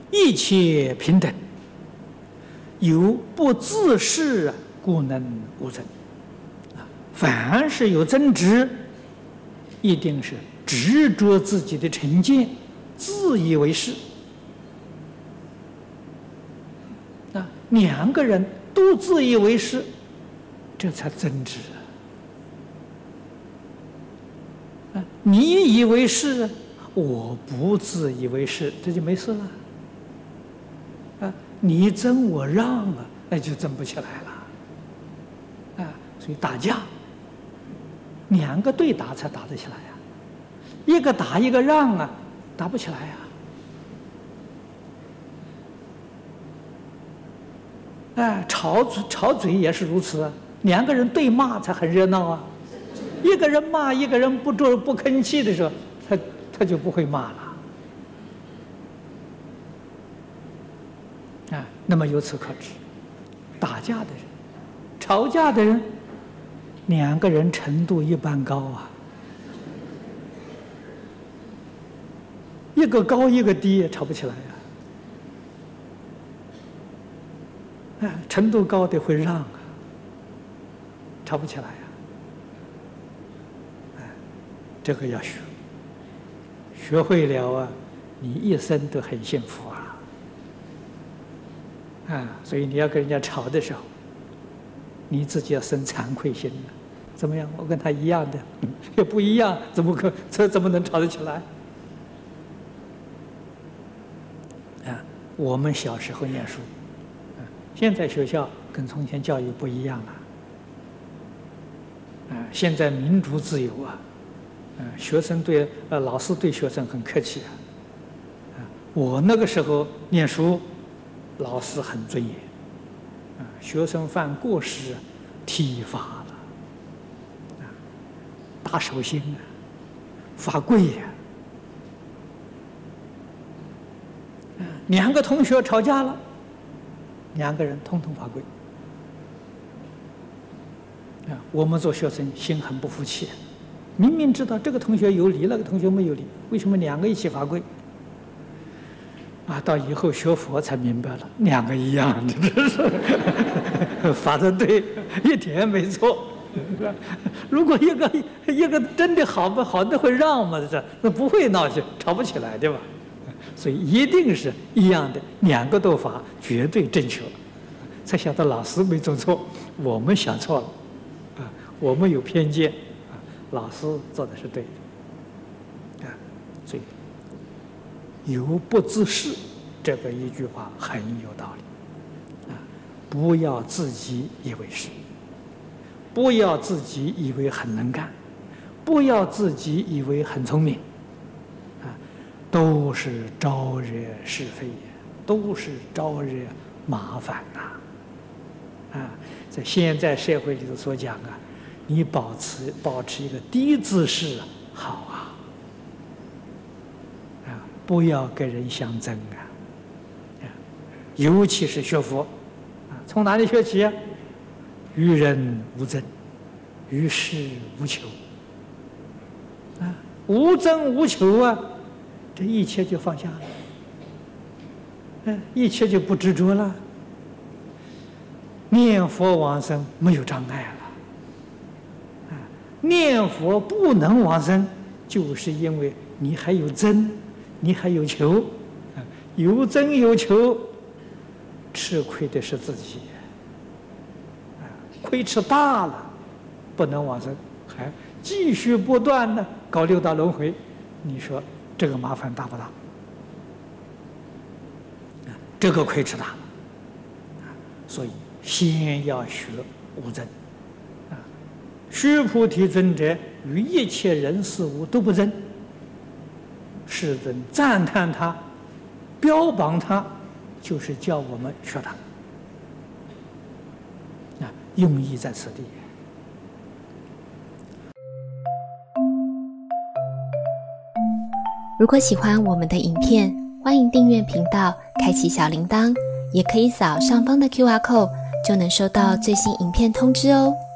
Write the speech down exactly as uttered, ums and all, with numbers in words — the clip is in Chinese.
一切平等，有不自是，故能无争。凡是有争执，一定是执着自己的成见，自以为是。啊，两个人都自以为是，这才争执啊！啊，你以为是，我不自以为是，这就没事了。啊，你争我让啊，那就争不起来了。啊，所以打架，两个对打才打得起来呀、啊，一个打一个让啊，打不起来呀、啊。哎，吵吵嘴也是如此啊，两个人对骂才很热闹啊。一个人骂一个人不住不吭气的时候，他他就不会骂了。啊，那么由此可知，打架的人、吵架的人，两个人程度一般高啊，一个高一个低也吵不起来呀、啊。啊，程度高的会让啊，吵不起来呀、啊。啊，这个要学，学会了啊，你一生都很幸福啊。啊，所以你要跟人家吵的时候，你自己要生惭愧心的。怎么样？我跟他一样的，也不一样，怎么可这怎么能吵得起来？啊，我们小时候念书，啊，现在学校跟从前教育不一样了。啊，现在民主自由啊，啊，学生对呃老师对学生很客气啊。啊，我那个时候念书。老师很尊严，啊，学生犯过失，体罚了，啊，打手心啊，罚跪呀，啊，两个同学吵架了，两个人通通罚跪，啊，我们做学生心很不服气，明明知道这个同学有理，那个同学没有理，为什么两个一起罚跪？啊，到以后学佛才明白了，两个一样的，这是罚的对，一点没错。如果一个一个真的好不好的会让嘛，这那不会闹起，吵不起来，对吧？所以一定是一样的，两个都罚，绝对正确。才晓得老师没做错，我们想错了，啊，我们有偏见，啊，老师做的是对的，啊，所以。有不自是，这个一句话很有道理啊！不要自己以为是，不要自己以为很能干，不要自己以为很聪明，啊，都是招惹是非，都是招惹麻烦呐！啊，在现在社会里头所讲啊，你保持保持一个低姿势好啊。不要跟人相争啊！尤其是学佛啊，从哪里学起啊？与人无争，与事无求啊，无争无求啊，这一切就放下了，嗯，一切就不执着了。念佛往生没有障碍了啊！念佛不能往生，就是因为你还有争。你还有求，有争有求，吃亏的是自己，亏吃大了，不能往生，还继续不断的搞六道轮回，你说这个麻烦大不大？这个亏吃大了，所以先要学无争。须菩提尊者与一切人事物都不争。世尊赞叹他，标榜他，就是叫我们学他。啊，用意在此地。 如果喜欢我们的影片，欢迎订阅频道，开启小铃铛，也可以扫上方的 Q R code，就能收到最新影片通知哦。